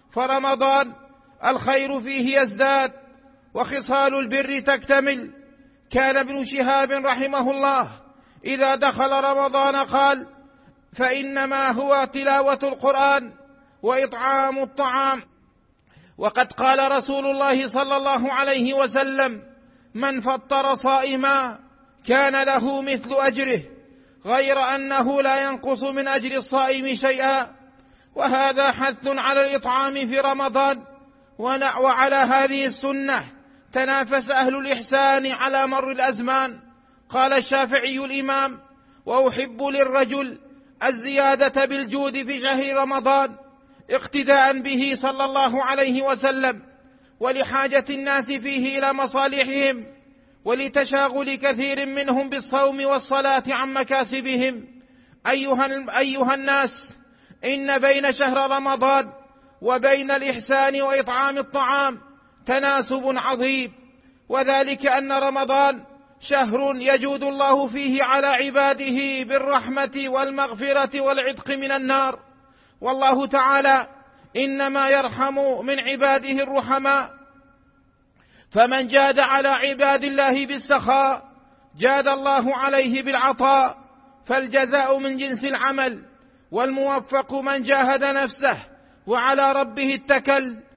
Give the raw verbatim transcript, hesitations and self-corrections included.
فرمضان الخير فيه يزداد وخصال البر تكتمل. كان ابن شهاب رحمه الله إذا دخل رمضان قال: فإنما هو تلاوة القرآن وإطعام الطعام. وقد قال رسول الله صلى الله عليه وسلم: من فطر صائما كان له مثل أجره، غير أنه لا ينقص من أجر الصائم شيئا. وهذا حث على الإطعام في رمضان. وعلى هذه السنة تنافس أهل الإحسان على مر الأزمان. قال الشافعي الإمام: وأحب للرجل الزيادة بالجود في شهر رمضان اقتداء به صلى الله عليه وسلم، ولحاجة الناس فيه إلى مصالحهم، ولتشاغل كثير منهم بالصوم والصلاة عن مكاسبهم. أيها, أيها الناس، إن بين شهر رمضان وبين الإحسان وإطعام الطعام تناسب عظيم، وذلك أن رمضان شهر يجود الله فيه على عباده بالرحمة والمغفرة والعتق من النار. والله تعالى إنما يرحم من عباده الرحماء، فمن جاد على عباد الله بالسخاء جاد الله عليه بالعطاء، فالجزاء من جنس العمل. والموفق من جاهد نفسه وعلى ربه اتكل